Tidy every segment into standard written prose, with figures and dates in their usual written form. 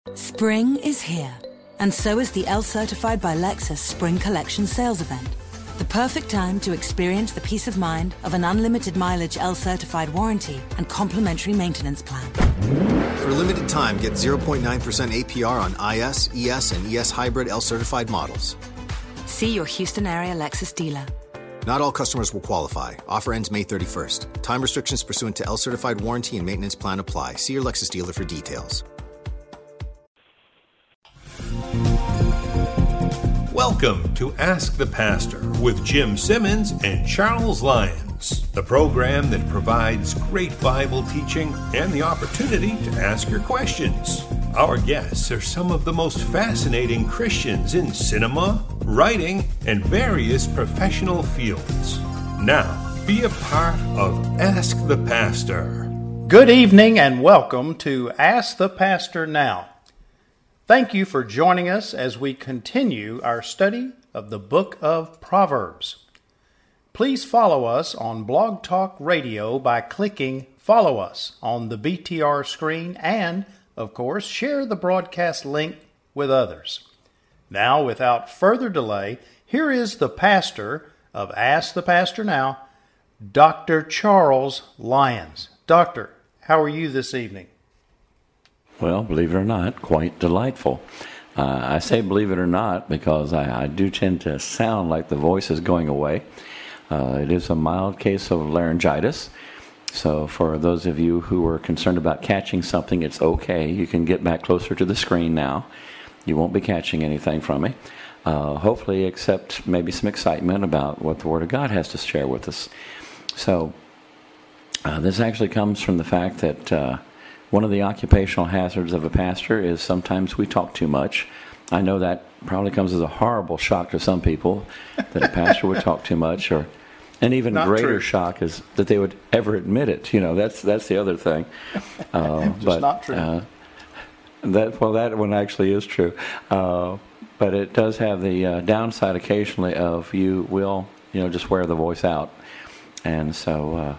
Spring is here, and so is the L Certified by Lexus Spring Collection sales event. The perfect time to experience the peace of mind of an unlimited mileage L Certified warranty and complimentary maintenance plan. For a limited time, get 0.9% APR on IS, ES, and ES Hybrid L Certified models. See your Houston area Lexus dealer. Not all customers will qualify. Offer ends May 31st. Time restrictions pursuant to L Certified warranty and maintenance plan apply. See your Lexus dealer for details. Welcome to Ask the Pastor with Jim Simmons and Charles Lyons, the program that provides great Bible teaching and the opportunity to ask your questions. Our guests are some of the most fascinating Christians in cinema, writing, and various professional fields. Now, be a part of Ask the Pastor. Good evening and welcome to Ask the Pastor Now. Thank you for joining us as we continue our study of the book of Proverbs. Please follow us on Blog Talk Radio by clicking Follow Us on the BTR screen and, of course, share the broadcast link with others. Now, without further delay, here is the pastor of Ask the Pastor Now, Dr. Charles Lyons. Doctor, how are you this evening? Well, believe it or not, quite delightful. I say believe it or not because I do tend to sound like the voice is going away. It is a mild case of laryngitis. So for those of you who are concerned about catching something, it's okay. You can get back closer to the screen now. You won't be catching anything from me. Hopefully, except maybe some excitement about what the Word of God has to share with us. So this actually comes from the fact that one of the occupational hazards of a pastor is sometimes we talk too much. I know that probably comes as a horrible shock to some people that a pastor would talk too much, or an even Not greater true. shock is that they would ever admit it. You know, that's the other thing. Just not true. That one actually is true. But it does have the downside occasionally of you will, just wear the voice out. And so,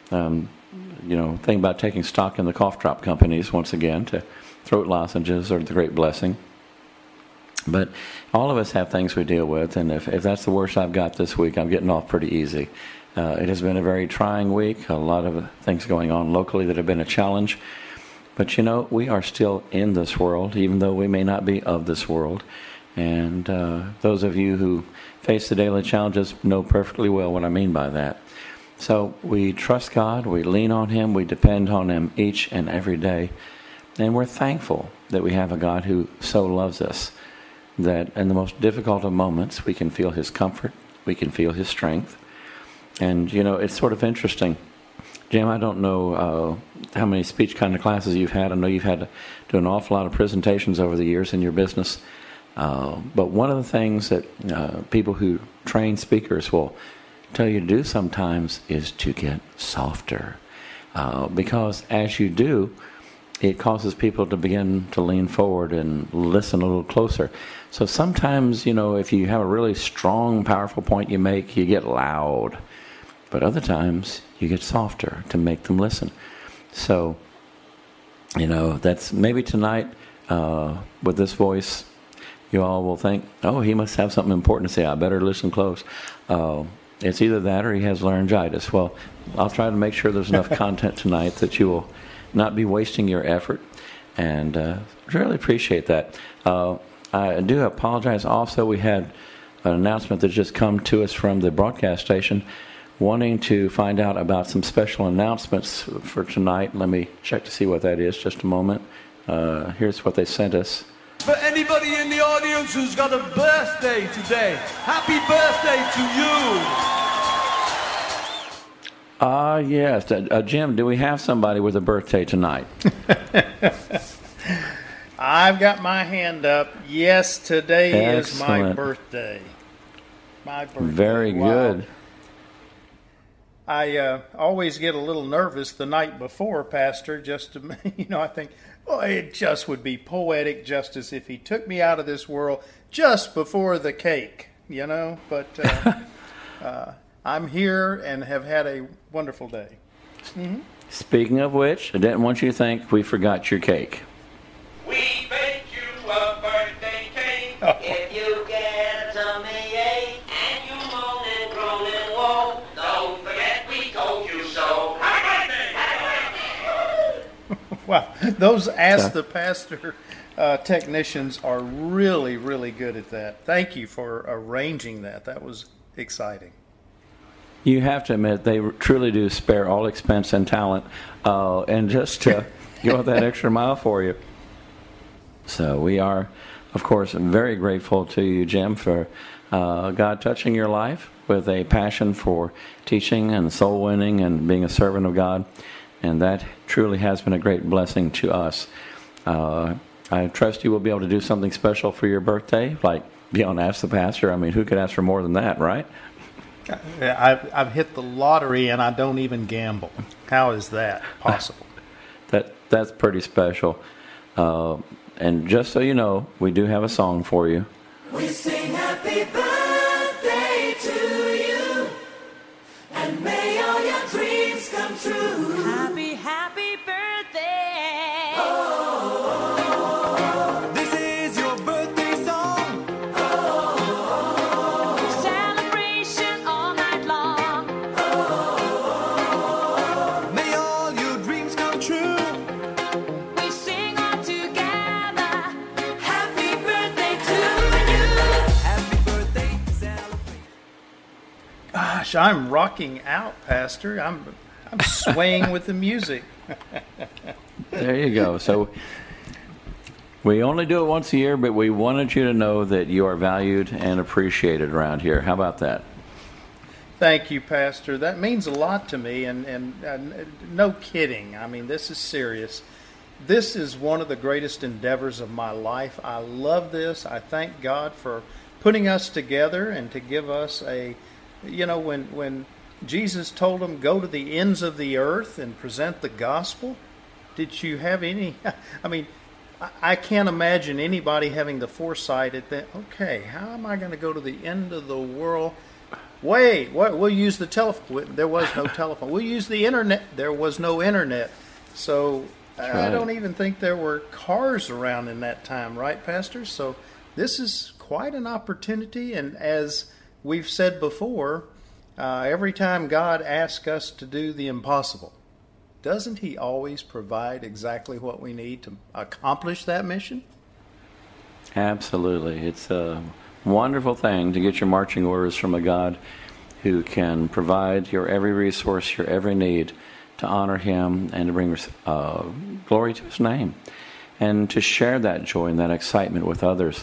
thing about taking stock in the cough drop companies, once again, to throat lozenges are the great blessing. But all of us have things we deal with, and if that's the worst I've got this week, I'm getting off pretty easy. It has been a very trying week, a lot of things going on locally that have been a challenge. But, we are still in this world, even though we may not be of this world. And those of you who face the daily challenges know perfectly well what I mean by that. So we trust God, we lean on Him, we depend on Him each and every day. And we're thankful that we have a God who so loves us, that in the most difficult of moments we can feel His comfort, we can feel His strength. And, it's sort of interesting. Jim, I don't know how many speech kind of classes you've had. I know you've had to do an awful lot of presentations over the years in your business. But one of the things that people who train speakers will tell you to do sometimes is to get softer. Because as you do, it causes people to begin to lean forward and listen a little closer. So sometimes, if you have a really strong, powerful point you make, you get loud. But other times, you get softer to make them listen. So, that's maybe tonight, with this voice, you all will think, oh, he must have something important to say. I better listen close. It's either that or he has laryngitis. Well, I'll try to make sure there's enough content tonight that you will not be wasting your effort. And really appreciate that. I do apologize. Also, we had an announcement that just come to us from the broadcast station wanting to find out about some special announcements for tonight. Let me check to see what that is. Just a moment. Here's what they sent us. For anybody in the audience who's got a birthday today, happy birthday to you. Yes. Jim, do we have somebody with a birthday tonight? I've got my hand up. Yes, today is my Excellent. birthday. My birthday. Very Wow. good. I always get a little nervous the night before, Pastor, just to, I think, it just would be poetic justice if he took me out of this world just before the cake, but I'm here and have had a wonderful day. Mm-hmm. Speaking of which, I didn't want you to think we forgot your cake. We bake Those Ask the Pastor technicians are really, really good at that. Thank you for arranging that. That was exciting. You have to admit, they truly do spare all expense and talent, and just to go that extra mile for you. So we are, of course, very grateful to you, Jim, for God touching your life with a passion for teaching and soul winning and being a servant of God. And that truly has been a great blessing to us. I trust you will be able to do something special for your birthday, like be on Ask the Pastor. I mean, who could ask for more than that, right? I've hit the lottery and I don't even gamble. How is that possible? That's pretty special. And just so you know, we do have a song for you. We sing happy birthday to you, and may all your dreams come true. Happy, happy birthday. Oh, This is your birthday song. celebration all night long. May all your dreams come true. We sing all together. Happy birthday to you. Happy birthday, celebrate. Gosh, I'm rocking out, Pastor. I'm swaying with the music. There you go. So we only do it once a year, but we wanted you to know that you are valued and appreciated around here. How about that? Thank you, Pastor. That means a lot to me, and no kidding. I mean, this is serious. This is one of the greatest endeavors of my life. I love this. I thank God for putting us together and to give us when Jesus told them, go to the ends of the earth and present the gospel, did you have any, I mean, I can't imagine anybody having the foresight at that, okay, how am I going to go to the end of the world? Wait, we'll use the telephone. There was no telephone. We'll use the internet. There was no internet. So I don't even think there were cars around in that time, right, Pastor? So this is quite an opportunity. And as we've said before, every time God asks us to do the impossible, doesn't He always provide exactly what we need to accomplish that mission? Absolutely. It's a wonderful thing to get your marching orders from a God who can provide your every resource, your every need to honor Him and to bring glory to His name and to share that joy and that excitement with others.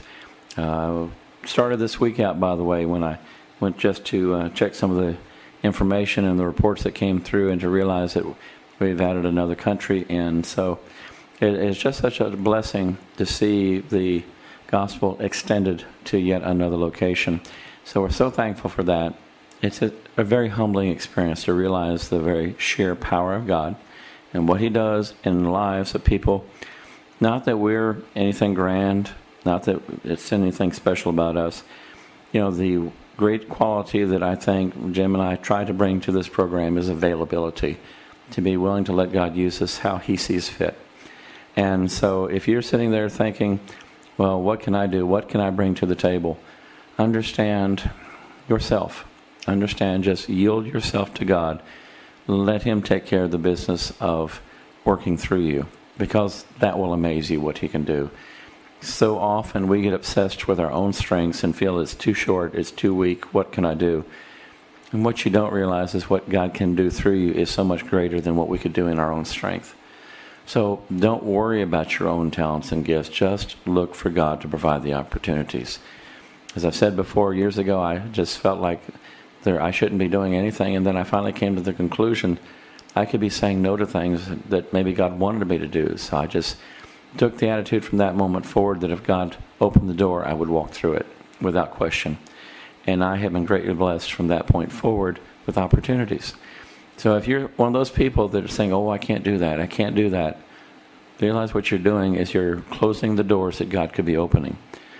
Started this week out, by the way, when I went just to check some of the information and the reports that came through and to realize that we've added another country in. So it's just such a blessing to see the gospel extended to yet another location. So we're so thankful for that. It's a very humbling experience to realize the very sheer power of God and what He does in the lives of people. Not that we're anything grand, not that it's anything special about us. The great quality that I think Jim and I try to bring to this program is availability, to be willing to let God use us how He sees fit. And so if you're sitting there thinking, well, what can I do? What can I bring to the table? Understand yourself. Understand, just yield yourself to God. Let Him take care of the business of working through you, because that will amaze you what He can do. So often we get obsessed with our own strengths and feel it's too short, it's too weak, what can I do? And what you don't realize is what God can do through you is so much greater than what we could do in our own strength. So don't worry about your own talents and gifts. Just look for God to provide the opportunities. As I've said before, years ago, I just felt like I shouldn't be doing anything. And then I finally came to the conclusion I could be saying no to things that maybe God wanted me to do. So I just took the attitude from that moment forward that if God opened the door, I would walk through it without question. And I have been greatly blessed from that point forward with opportunities. So if you're one of those people that are saying, oh, I can't do that, I can't do that, realize what you're doing is you're closing the doors that God could be opening.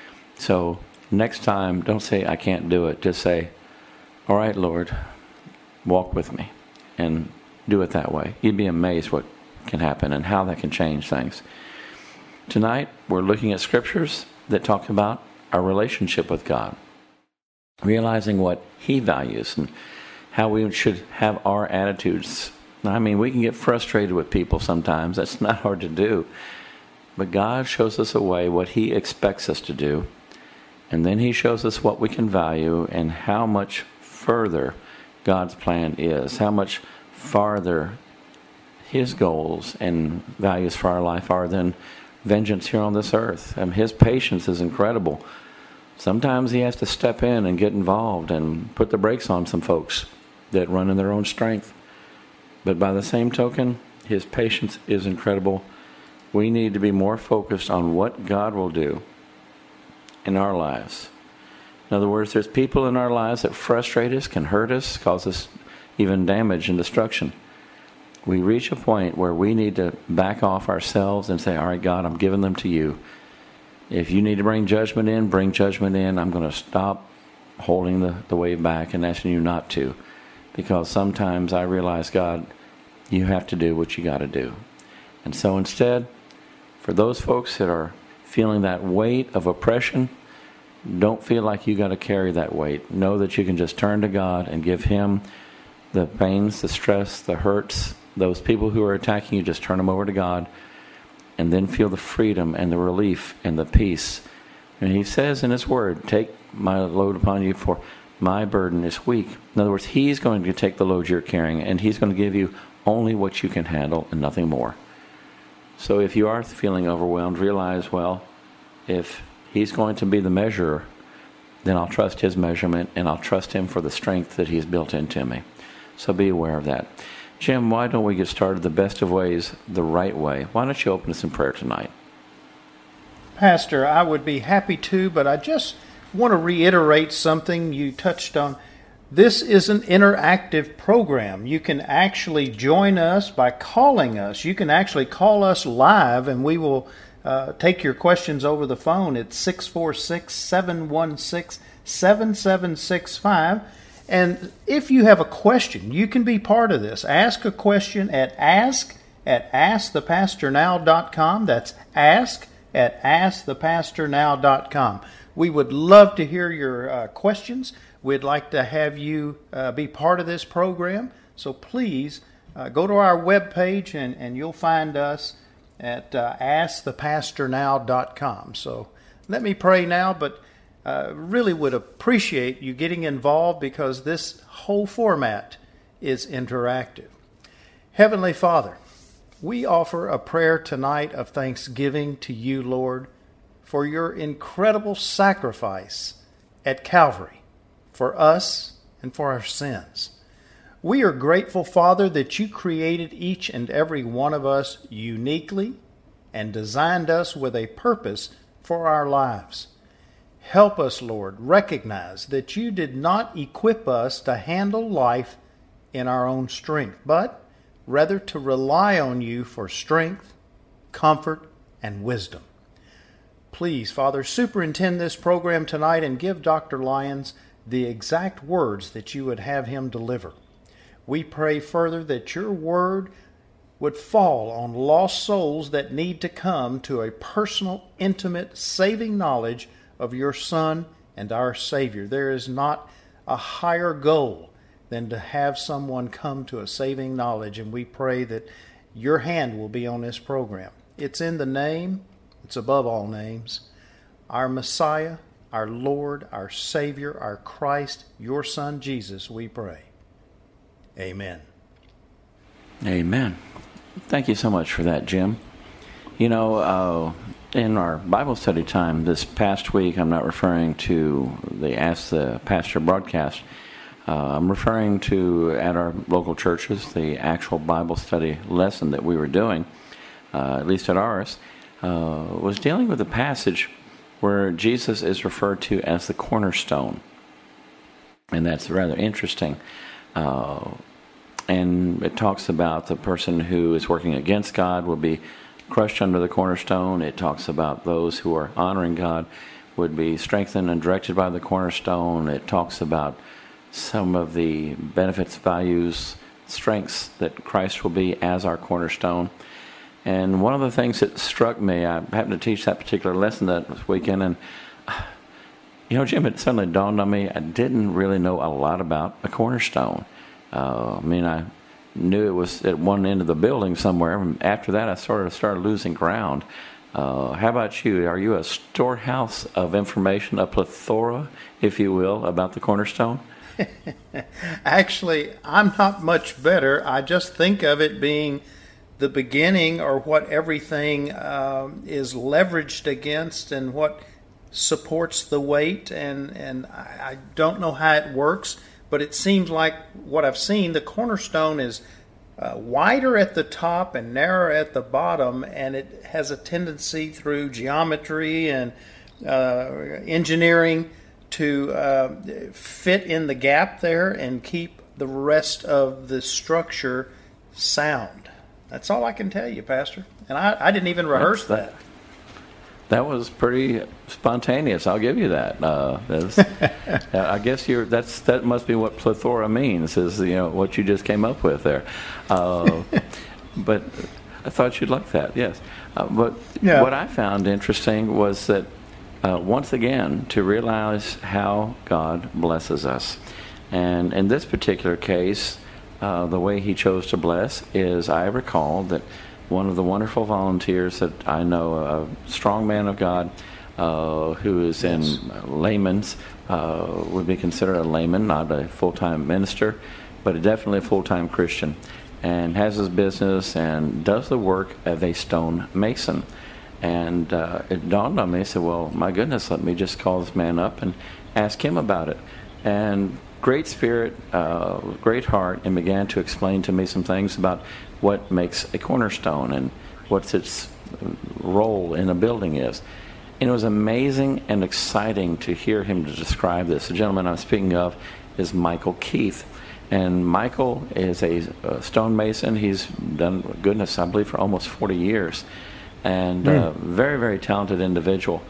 So next time, don't say, I can't do it. Just say, all right, Lord, walk with me, and do it that way. You'd be amazed what can happen and how that can change things. Tonight, we're looking at scriptures that talk about our relationship with God, realizing what He values and how we should have our attitudes I mean, we can get frustrated with people sometimes. That's not hard to do. But God shows us a way, what He expects us to do. And then He shows us what we can value and how much further God's plan is, how much farther His goals and values for our life are than vengeance here on this earth. And His patience is incredible. Sometimes He has to step in and get involved and put the brakes on some folks that run in their own strength. But by the same token, His patience is incredible. We need to be more focused on what God will do in our lives. In other words, there's people in our lives that frustrate us, can hurt us, cause us even damage and destruction. We reach a point where we need to back off ourselves and say, all right, God, I'm giving them to you. If you need to bring judgment in, bring judgment in. I'm going to stop holding the wave back and asking you not to. Because sometimes I realize, God, you have to do what you got to do. And so instead, for those folks that are feeling that weight of oppression, don't feel like you got to carry that weight. Know that you can just turn to God and give Him the pains, the stress, the hurts. Those people who are attacking you, just turn them over to God, and then feel the freedom and the relief and the peace. And He says in His Word, take my load upon you, for my burden is weak. In other words, He's going to take the load you're carrying, and He's going to give you only what you can handle and nothing more. So if you are feeling overwhelmed, realize, well, if He's going to be the measurer, then I'll trust His measurement, and I'll trust Him for the strength that He's built into me. So be aware of that. Jim, why don't we get started the best of ways, the right way? Why don't you open us in prayer tonight? Pastor, I would be happy to, but I just want to reiterate something you touched on. This is an interactive program. You can actually join us by calling us. You can actually call us live, and we will take your questions over the phone at 646-716-7765. And if you have a question, you can be part of this. Ask a question at askthepastornow.com. That's ask@askthepastornow.com. We would love to hear your questions. We'd like to have you be part of this program. So please go to our webpage and you'll find us at askthepastornow.com. So let me pray now, but really would appreciate you getting involved because this whole format is interactive. Heavenly Father, we offer a prayer tonight of thanksgiving to you, Lord, for your incredible sacrifice at Calvary for us and for our sins. We are grateful, Father, that you created each and every one of us uniquely and designed us with a purpose for our lives. Help us, Lord, recognize that you did not equip us to handle life in our own strength, but rather to rely on you for strength, comfort, and wisdom. Please, Father, superintend this program tonight and give Dr. Lyons the exact words that you would have him deliver. We pray further that your word would fall on lost souls that need to come to a personal, intimate, saving knowledge of your Son and our Savior. There is not a higher goal than to have someone come to a saving knowledge, and we pray that your hand will be on this program. It's in the name, it's above all names, our Messiah, our Lord, our Savior, our Christ, your Son, Jesus, we pray. Amen. Amen. Thank you so much for that, Jim. You know, in our Bible study time this past week, I'm not referring to the Ask the Pastor broadcast. I'm referring to, at our local churches, the actual Bible study lesson that we were doing, at least at ours, was dealing with a passage where Jesus is referred to as the cornerstone. And that's rather interesting. And it talks about the person who is working against God will be crushed under the cornerstone. It talks about those who are honoring God would be strengthened and directed by the cornerstone. It talks about some of the benefits, values, strengths that Christ will be as our cornerstone. And one of the things that struck me, I happened to teach that particular lesson that weekend, and you know, Jim, it suddenly dawned on me, I didn't really know a lot about a cornerstone. I knew it was at one end of the building somewhere. And after that, I started losing ground. How about you? Are you a storehouse of information, a plethora, if you will, about the Cornerstone? Actually, I'm not much better. I just think of it being the beginning, or what everything is leveraged against and what supports the weight. And I don't know how it works, but it seems like what I've seen, the Cornerstone is wider at the top and narrower at the bottom, and it has a tendency through geometry and engineering to fit in the gap there and keep the rest of the structure sound. That's all I can tell you, Pastor. And I didn't even rehearse that. That was pretty spontaneous. I'll give you that. I guess that must be what plethora means. Is what you just came up with there. But I thought you'd like that. Yes. But what I found interesting was that once again to realize how God blesses us, and in this particular case, the way He chose to bless is, I recall that one of the wonderful volunteers that I know, a strong man of God, who is in layman's, would be considered a layman, not a full-time minister, but definitely a full-time Christian, and has his business and does the work of a stone mason. And it dawned on me, I said, well, my goodness, let me just call this man up and ask him about it. And great spirit, great heart, and began to explain to me some things about what makes a cornerstone and what's its role in a building is. And it was amazing and exciting to hear him to describe this. The gentleman I'm speaking of is Michael Keith. And Michael is a stonemason. He's done, goodness, I believe, for almost 40 years. And very, very talented individual.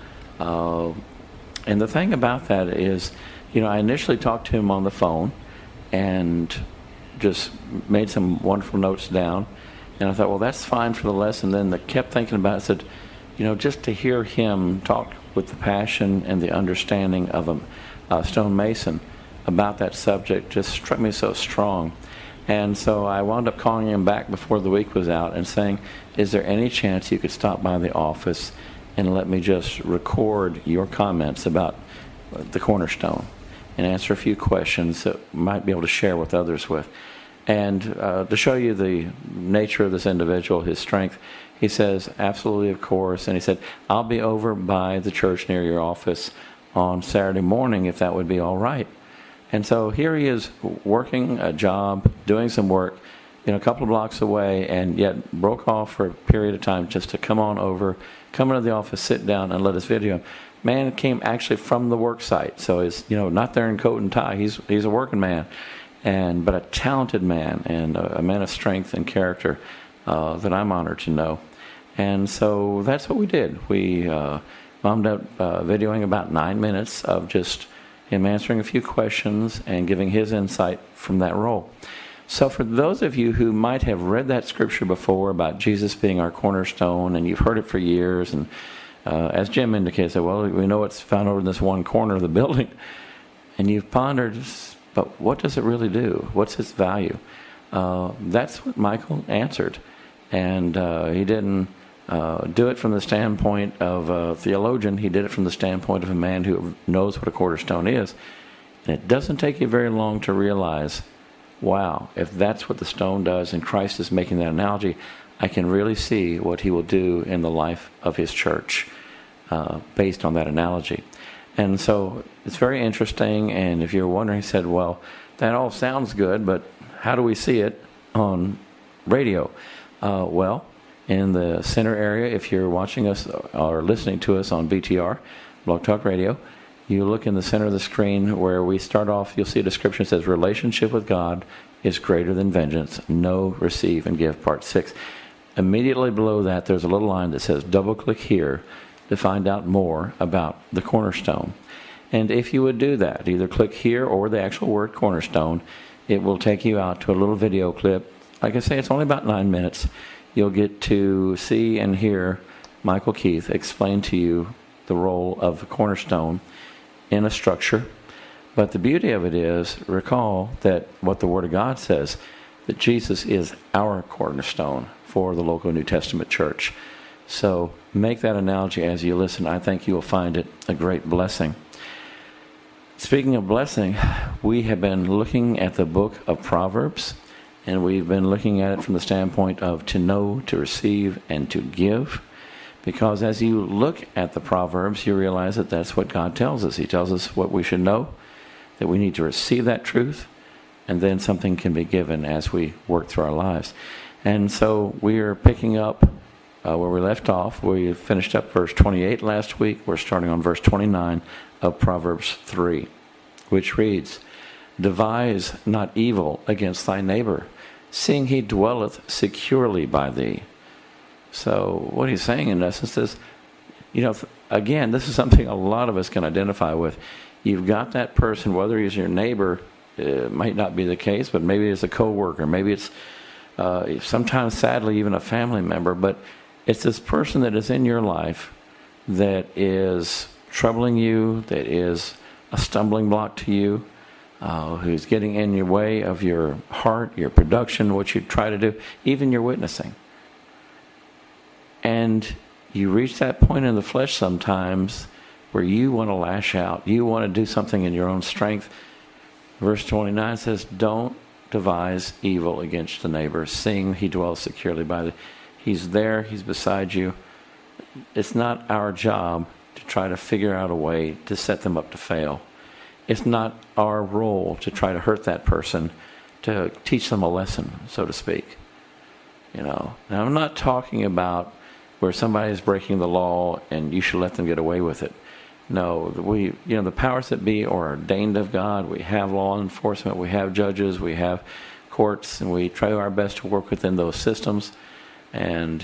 And the thing about that is, I initially talked to him on the phone and just made some wonderful notes down. And I thought, well, that's fine for the lesson. Then I kept thinking about it. I said, just to hear him talk with the passion and the understanding of a stonemason about that subject just struck me so strong. And so I wound up calling him back before the week was out and saying, is there any chance you could stop by the office and let me just record your comments about the Cornerstone and answer a few questions that might be able to share with others with? And to show you the nature of this individual, his strength, he says, absolutely, of course. And he said, I'll be over by the church near your office on Saturday morning if that would be all right. And so here he is working a job, doing some work, a couple of blocks away, and yet broke off for a period of time just to come on over, come into the office, sit down, and let us video. Man came actually from the work site, so he's not there in coat and tie. He's a working man, but a talented man and a man of strength and character that I'm honored to know. And so that's what we did. We wound up videoing about 9 minutes of just him answering a few questions and giving his insight from that role. So for those of you who might have read that scripture before about Jesus being our cornerstone, and you've heard it for years, and as Jim indicated, well, we know it's found over in this one corner of the building, and you've pondered, but what does it really do? What's its value? That's what Michael answered. And he didn't do it from the standpoint of a theologian. He did it from the standpoint of a man who knows what a cornerstone is. And it doesn't take you very long to realize, wow, if that's what the stone does and Christ is making that analogy, I can really see what he will do in the life of his church based on that analogy. And so it's very interesting. And if you're wondering, he said, well, that all sounds good, but how do we see it on radio? Well, in the center area, if you're watching us or listening to us on BTR, Blog Talk Radio, you look in the center of the screen where we start off, you'll see a description that says, relationship with God is greater than vengeance. Know, receive, and give, part 6. Immediately below that, there's a little line that says, double-click here to find out more about the cornerstone. And if you would do that, either click here or the actual word cornerstone, it will take you out to a little video clip. Like I say, it's only about 9 minutes. You'll get to see and hear Michael Keith explain to you the role of the cornerstone in a structure. But the beauty of it is, recall that what the Word of God says, that Jesus is our cornerstone for the local New Testament church. So make that analogy as you listen. I think you will find it a great blessing. Speaking of blessing, we have been looking at the book of Proverbs, and we've been looking at it from the standpoint of to know, to receive, and to give. Because as you look at the Proverbs, you realize that that's what God tells us. He tells us what we should know, that we need to receive that truth, and then something can be given as we work through our lives. And so we are picking up where we left off. We finished up verse 28 last week. We're starting on verse 29 of Proverbs 3, which reads, "Devise not evil against thy neighbor, seeing he dwelleth securely by thee." So what he's saying in essence is, again, this is something a lot of us can identify with. You've got that person, whether he's your neighbor, it might not be the case, but maybe it's a coworker, maybe it's sometimes, sadly, even a family member, but it's this person that is in your life that is troubling you, that is a stumbling block to you, who's getting in your way of your heart, your production, what you try to do, even your witnessing. And you reach that point in the flesh sometimes where you want to lash out. You want to do something in your own strength. Verse 29 says, "Don't devise evil against the neighbor, seeing he dwells securely by thee." He's there. He's beside you. It's not our job to try to figure out a way to set them up to fail. It's not our role to try to hurt that person, to teach them a lesson, so to speak. Now I'm not talking about where somebody is breaking the law and you should let them get away with it. No, the powers that be are ordained of God. We have law enforcement, we have judges, we have courts, and we try our best to work within those systems. And,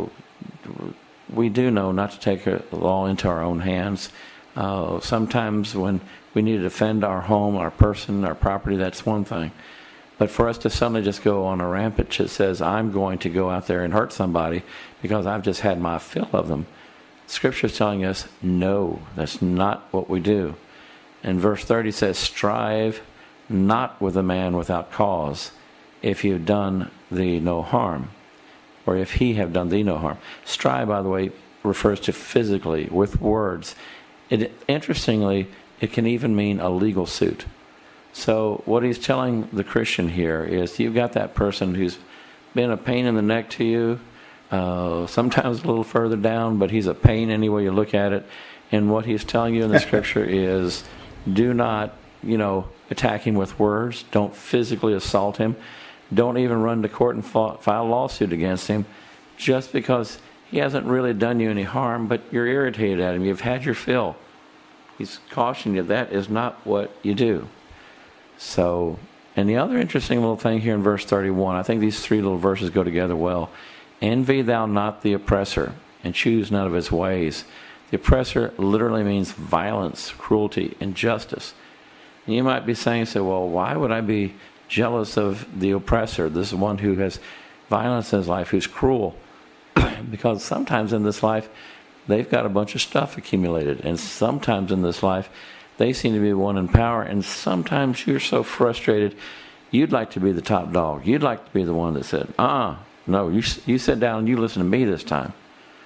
we do know not to take the law into our own hands. Sometimes when we need to defend our home, our person, our property, that's one thing. But for us to suddenly just go on a rampage that says, I'm going to go out there and hurt somebody because I've just had my fill of them, Scripture is telling us, no, that's not what we do. And verse 30 says, "Strive not with a man without cause, if you've done thee no harm." Or if he have done thee no harm. Strive, by the way, refers to physically, with words. Interestingly, it can even mean a legal suit. So what he's telling the Christian here is, you've got that person who's been a pain in the neck to you, sometimes a little further down, but he's a pain any way you look at it. And what he's telling you in the Scripture is, do not, attack him with words. Don't physically assault him. Don't even run to court and file a lawsuit against him just because he hasn't really done you any harm, but you're irritated at him. You've had your fill. He's cautioned you that is not what you do. So, and the other interesting little thing here in verse 31, I think these three little verses go together well. "Envy thou not the oppressor, and choose none of his ways." The oppressor literally means violence, cruelty, injustice. And you might be saying, well, why would I be jealous of the oppressor? This is one who has violence in his life, who's cruel. Because sometimes in this life, they've got a bunch of stuff accumulated. And sometimes in this life, they seem to be the one in power. And sometimes you're so frustrated, you'd like to be the top dog. You'd like to be the one that said, no, you sit down and you listen to me this time.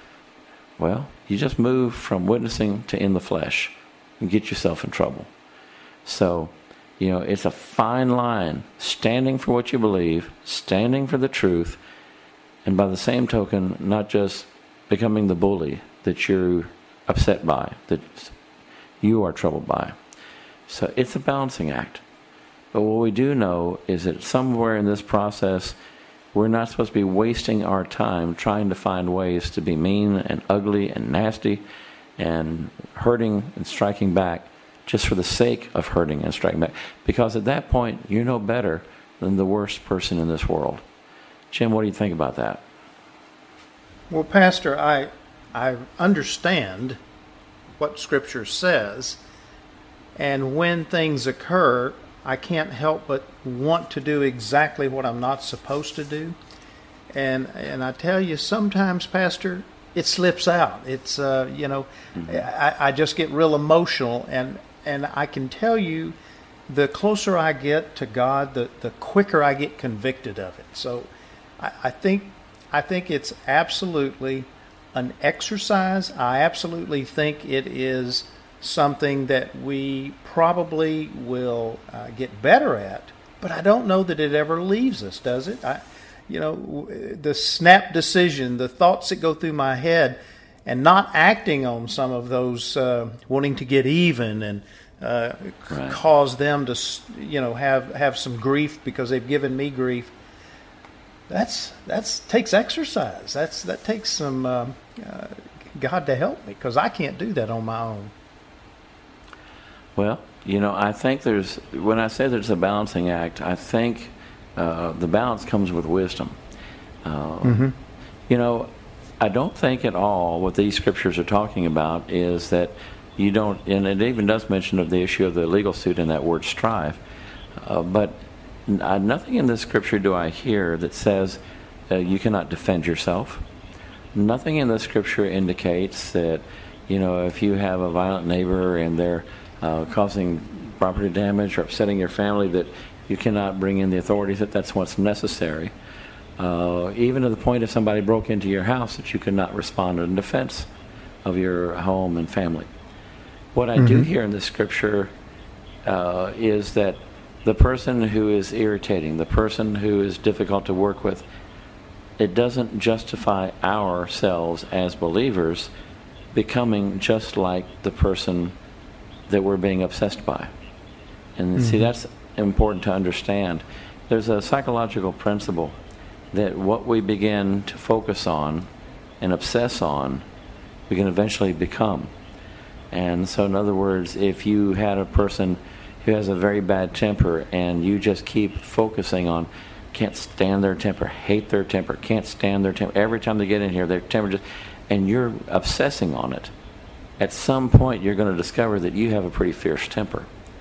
Well, you just move from witnessing to in the flesh and get yourself in trouble. So, it's a fine line, standing for what you believe, standing for the truth, and by the same token, not just becoming the bully that you're upset by, that you are troubled by. So it's a balancing act. But what we do know is that somewhere in this process, we're not supposed to be wasting our time trying to find ways to be mean and ugly and nasty and hurting and striking back just for the sake of hurting and striking back. Because at that point, you're no better than the worst person in this world. Jim, what do you think about that? Well, Pastor, I understand what Scripture says, and when things occur, I can't help but want to do exactly what I'm not supposed to do. And I tell you, sometimes, Pastor, it slips out. It's, I just get real emotional, and I can tell you the closer I get to God, the quicker I get convicted of it. So I think it's absolutely an exercise. I absolutely think it is something that we probably will get better at, but I don't know that it ever leaves us, does it? The snap decision, the thoughts that go through my head, and not acting on some of those, wanting to get even and right. cause them to, have some grief because they've given me grief. That's takes exercise. That takes some God to help me, because I can't do that on my own. Well, I think when I say there's a balancing act, I think the balance comes with wisdom. I don't think at all what these scriptures are talking about is that you don't, and it even does mention of the issue of the legal suit in that word strive, but nothing in this scripture do I hear that says you cannot defend yourself. Nothing in the scripture indicates that, if you have a violent neighbor and they're causing property damage or upsetting your family, that you cannot bring in the authorities, that's what's necessary. Even to the point if somebody broke into your house, that you could not respond in defense of your home and family. What I do hear in the scripture is that the person who is irritating, the person who is difficult to work with, it doesn't justify ourselves as believers becoming just like the person that we're being obsessed by. And see, that's important to understand. There's a psychological principle that what we begin to focus on and obsess on, we can eventually become. And so in other words, if you had a person who has a very bad temper and you just keep focusing on can't stand their temper, hate their temper, can't stand their temper, every time they get in here, their temper just, and you're obsessing on it, at some point you're going to discover that you have a pretty fierce temper.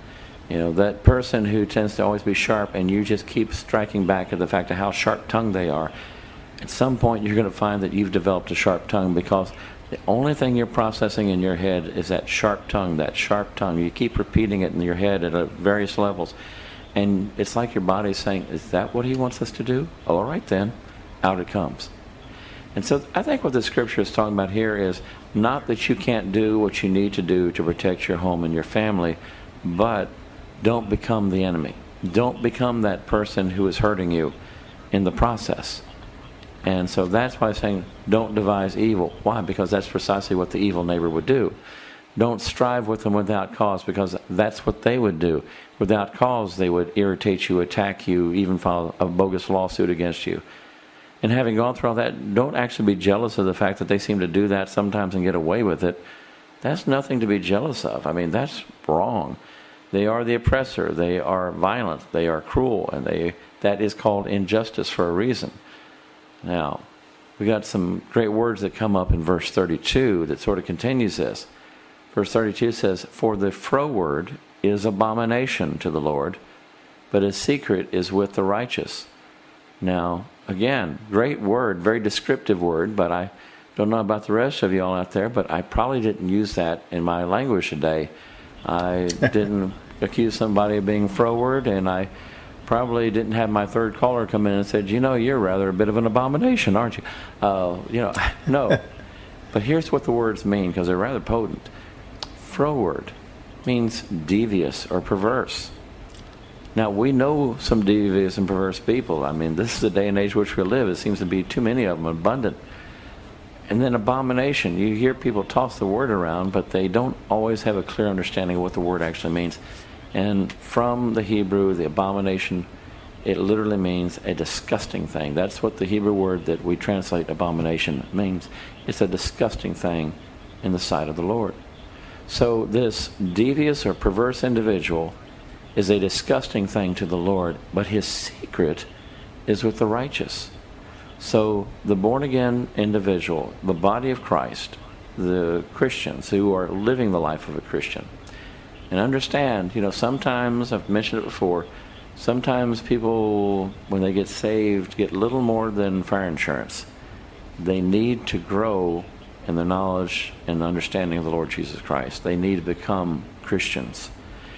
That person who tends to always be sharp and you just keep striking back at the fact of how sharp-tongued they are, at some point you're going to find that you've developed a sharp tongue, because the only thing you're processing in your head is that sharp tongue, that sharp tongue. You keep repeating it in your head at various levels. And it's like your body's saying, is that what he wants us to do? All right then, out it comes. And so I think what the scripture is talking about here is not that you can't do what you need to do to protect your home and your family, but don't become the enemy. Don't become that person who is hurting you in the process. And so that's why I'm saying don't devise evil. Why? Because that's precisely what the evil neighbor would do. Don't strive with them without cause, because that's what they would do. Without cause, they would irritate you, attack you, even file a bogus lawsuit against you. And having gone through all that, don't actually be jealous of the fact that they seem to do that sometimes and get away with it. That's nothing to be jealous of. I mean, that's wrong. They are the oppressor. They are violent. They are cruel. And that is called injustice for a reason. Now, we got some great words that come up in verse 32 that sort of continues this. Verse 32 says, "For the froward is abomination to the Lord, but his secret is with the righteous." Now, again, great word, very descriptive word, but I don't know about the rest of you all out there, but I probably didn't use that in my language today. I didn't accuse somebody of being froward, and I probably didn't have my third caller come in and said, you're rather a bit of an abomination, aren't you? No. But here's what the words mean, because they're rather potent. Froward means devious or perverse. Now, we know some devious and perverse people. I mean, this is the day and age in which we live. It seems to be too many of them, abundant. And then abomination. You hear people toss the word around, but they don't always have a clear understanding of what the word actually means. And from the Hebrew, the abomination, it literally means a disgusting thing. That's what the Hebrew word that we translate abomination means. It's a disgusting thing in the sight of the Lord. So this devious or perverse individual is a disgusting thing to the Lord, but his secret is with the righteous. So the born-again individual, the body of Christ, the Christians who are living the life of a Christian, and understand, sometimes, I've mentioned it before, sometimes people, when they get saved, get little more than fire insurance. They need to grow in the knowledge and understanding of the Lord Jesus Christ. They need to become Christians.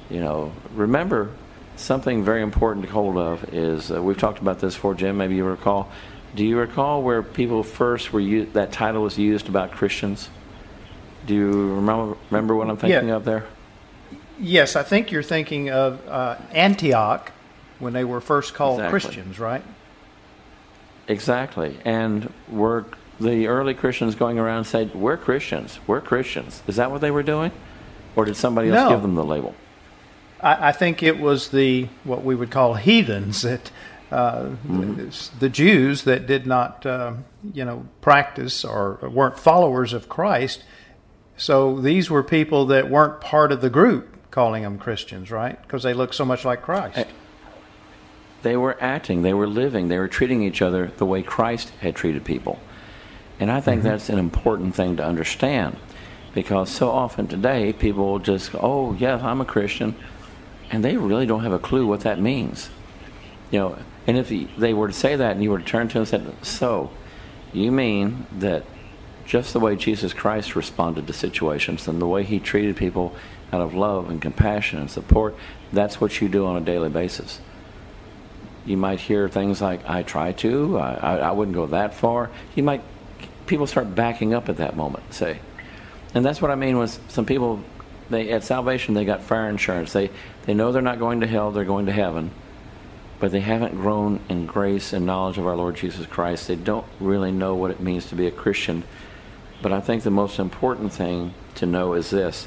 remember something very important to hold of is, we've talked about this before, Jim, maybe you recall. Do you recall where people first that title was used about Christians? Do you remember what I'm thinking of there? Yes, I think you're thinking of Antioch when they were first called Christians, right? Exactly. And were the early Christians going around and said, we're Christians, we're Christians? Is that what they were doing? Or did somebody else give them the label? I think it was what we would call heathens, that the Jews that did not, practice or weren't followers of Christ. So these were people that weren't part of the group, calling them Christians, right? Because they look so much like Christ. They were acting, they were living, they were treating each other the way Christ had treated people. And I think that's an important thing to understand, because so often today people just go, oh, yes, I'm a Christian, and they really don't have a clue what that means. And if they were to say that and you were to turn to them and say, so, you mean that just the way Jesus Christ responded to situations and the way he treated people out of love and compassion and support, that's what you do on a daily basis. You might hear things like, I try to, I wouldn't go that far. People start backing up at that moment, say. And that's what I mean with some people, at salvation, they got fire insurance. They know they're not going to hell, they're going to heaven, but they haven't grown in grace and knowledge of our Lord Jesus Christ. They don't really know what it means to be a Christian. But I think the most important thing to know is this.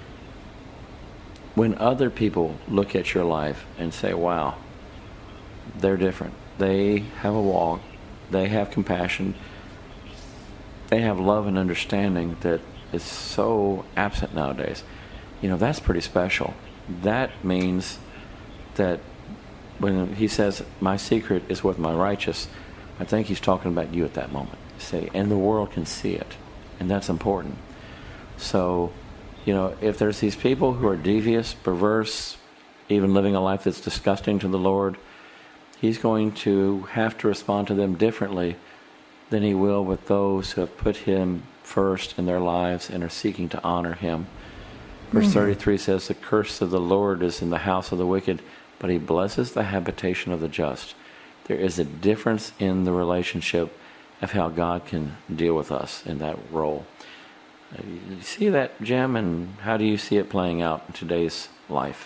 When other people look at your life and say, wow, they're different. They have a walk. They have compassion. They have love and understanding that is so absent nowadays. That's pretty special. That means that when he says, my secret is with my righteous, I think he's talking about you at that moment. And the world can see it. And that's important. So, if there's these people who are devious, perverse, even living a life that's disgusting to the Lord, he's going to have to respond to them differently than he will with those who have put him first in their lives and are seeking to honor him. Verse 33 says, the curse of the Lord is in the house of the wicked, but he blesses the habitation of the just. There is a difference in the relationship of how God can deal with us in that role. You see that, Jim, and how do you see it playing out in today's life?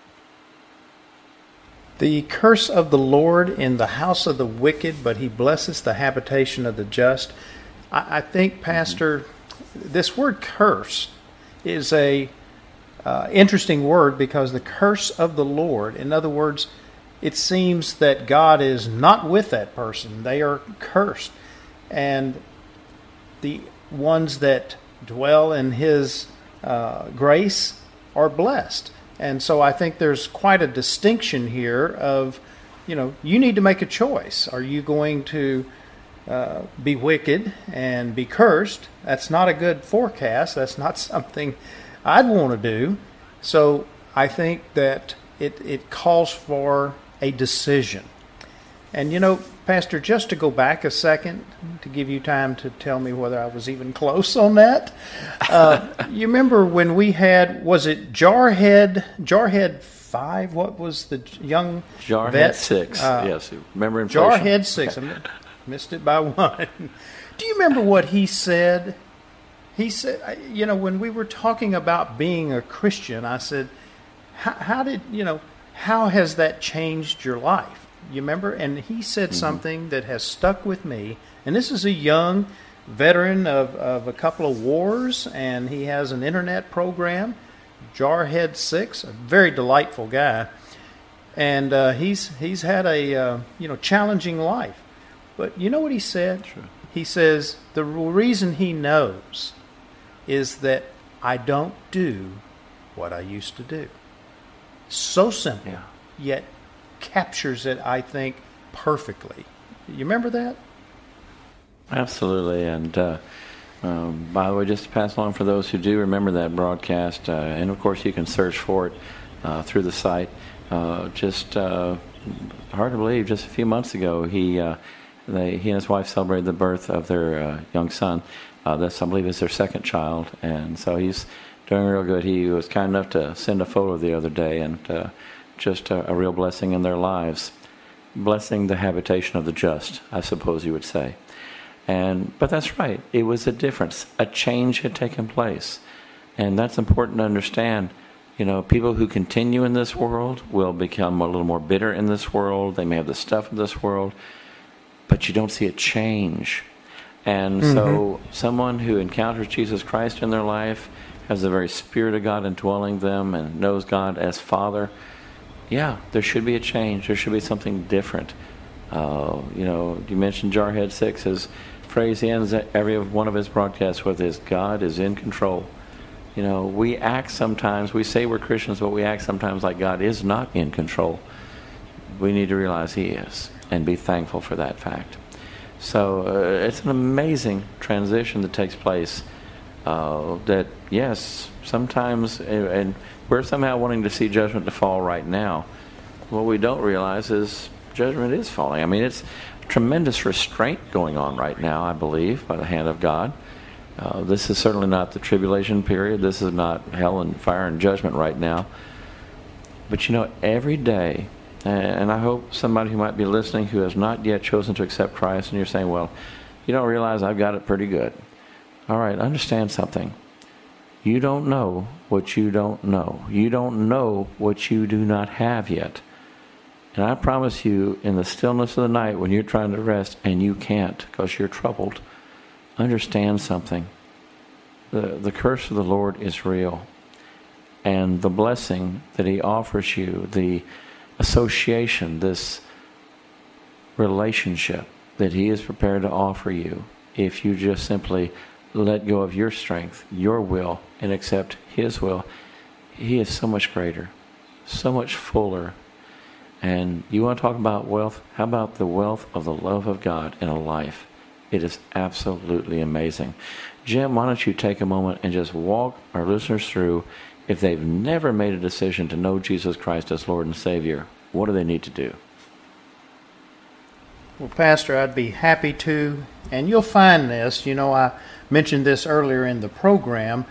The curse of the Lord in the house of the wicked, but he blesses the habitation of the just. I think, Pastor, this word curse is a interesting word, because the curse of the Lord, in other words, it seems that God is not with that person. They are cursed. And the ones that dwell in his grace are blessed. And so I think there's quite a distinction here of, you need to make a choice. Are you going to be wicked and be cursed? That's not a good forecast. That's not something I'd want to do. So I think that it calls for a decision. And Pastor, just to go back a second to give you time to tell me whether I was even close on that. You remember when we had, was it Jarhead 5? What was the young Jarhead vet? 6, yes. Remember inflation. Jarhead 6. I missed it by one. Do you remember what he said? He said, when we were talking about being a Christian, I said, how has that changed your life? You remember? And he said something that has stuck with me. And this is a young veteran of a couple of wars, and he has an internet program, Jarhead 6, a very delightful guy. And he's had a challenging life. But you know what he said? Sure. He says the reason he knows is that I don't do what I used to do. So simple, yet captures it, I think, perfectly. You remember that? Absolutely. And by the way, just to pass along for those who do remember that broadcast, and of course you can search for it through the site. Hard to believe, just a few months ago, he and his wife celebrated the birth of their young son. This, I believe, is their second child, and so he's Doing real good. He was kind enough to send a photo the other day, and just a real blessing in their lives. Blessing the habitation of the just, I suppose you would say. But that's right. It was a difference. A change had taken place. And that's important to understand. You know, people who continue in this world will become a little more bitter in this world. They may have the stuff of this world, but you don't see a change. And so someone who encounters Jesus Christ in their life, has the very Spirit of God indwelling them and knows God as Father, yeah, there should be a change. There should be something different. You mentioned Jarhead 6. His phrase he ends every one of his broadcasts with is, God is in control. You know, we act sometimes, we say we're Christians, but we act sometimes like God is not in control. We need to realize He is and be thankful for that fact. So it's an amazing transition that takes place that, yes, sometimes, and we're somehow wanting to see judgment to fall right now. What we don't realize is judgment is falling. I mean, it's tremendous restraint going on right now, I believe, by the hand of God. This is certainly not the tribulation period. This is not hell and fire and judgment right now. But you know, every day, and I hope somebody who might be listening who has not yet chosen to accept Christ, and you're saying, well, you don't realize I've got it pretty good. All right, understand something. You don't know what you don't know. You don't know what you do not have yet. And I promise you, in the stillness of the night, when you're trying to rest and you can't because you're troubled, understand something. The curse of the Lord is real. And the blessing that He offers you, the association, this relationship that He is prepared to offer you, if you just simply let go of your strength, your will, and accept His will, He is so much greater, so much fuller. And you want to talk about wealth? How about the wealth of the love of God in a life? It is absolutely amazing. Jim, why don't you take a moment and just walk our listeners through, if they've never made a decision to know Jesus Christ as Lord and Savior, what do they need to do? Well, Pastor, I'd be happy to. And you'll find this, I mentioned this earlier in the program,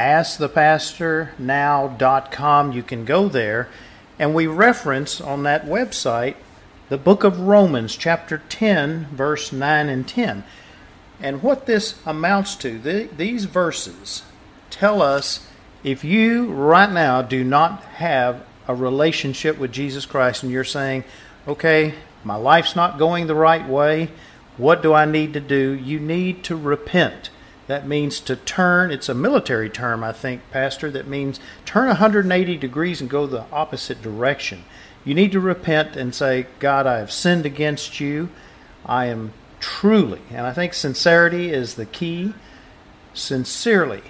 askthepastornow.com. You can go there. And we reference on that website the book of Romans, chapter 10, verse 9 and 10. And what this amounts to, these verses tell us, if you right now do not have a relationship with Jesus Christ and you're saying, okay, my life's not going the right way, what do I need to do? You need to repent. That means to turn. It's a military term, I think, Pastor, that means turn 180 degrees and go the opposite direction. You need to repent and say, God, I have sinned against you. I am truly, and I think sincerity is the key, sincerely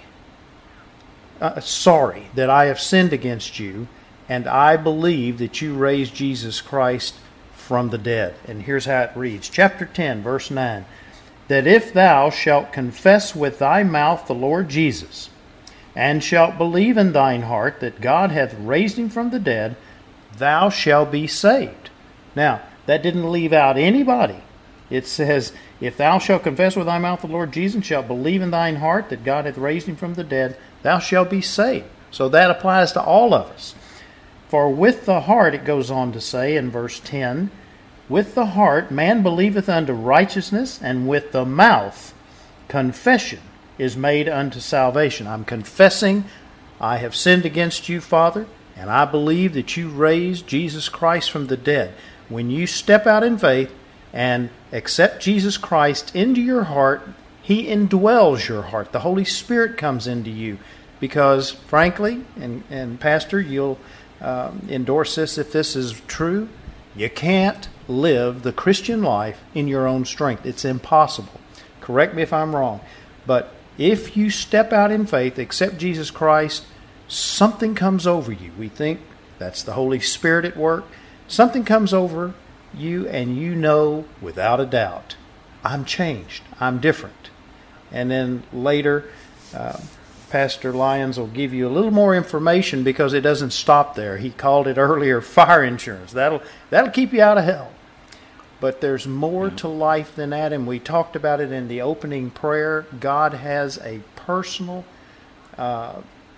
sorry that I have sinned against you, and I believe that you raised Jesus Christ from the dead. And here's how it reads, chapter 10, verse 9. That if thou shalt confess with thy mouth the Lord Jesus, and shalt believe in thine heart that God hath raised him from the dead, thou shalt be saved. Now, that didn't leave out anybody. It says, if thou shalt confess with thy mouth the Lord Jesus, and shalt believe in thine heart that God hath raised him from the dead, thou shalt be saved. So that applies to all of us. For with the heart, it goes on to say in verse 10, with the heart man believeth unto righteousness, and with the mouth confession is made unto salvation. I'm confessing I have sinned against you, Father, and I believe that you raised Jesus Christ from the dead. When you step out in faith and accept Jesus Christ into your heart, He indwells your heart. The Holy Spirit comes into you. Because, frankly, and Pastor, you'll endorse this if this is true, you can't live the Christian life in your own strength. It's impossible. Correct me if I'm wrong. But if you step out in faith, accept Jesus Christ, something comes over you. We think that's the Holy Spirit at work. Something comes over you and you know without a doubt, I'm changed. I'm different. And then later, Pastor Lyons will give you a little more information because it doesn't stop there. He called it earlier fire insurance. That'll keep you out of hell. But there's more to life than that, and we talked about it in the opening prayer. God has a personal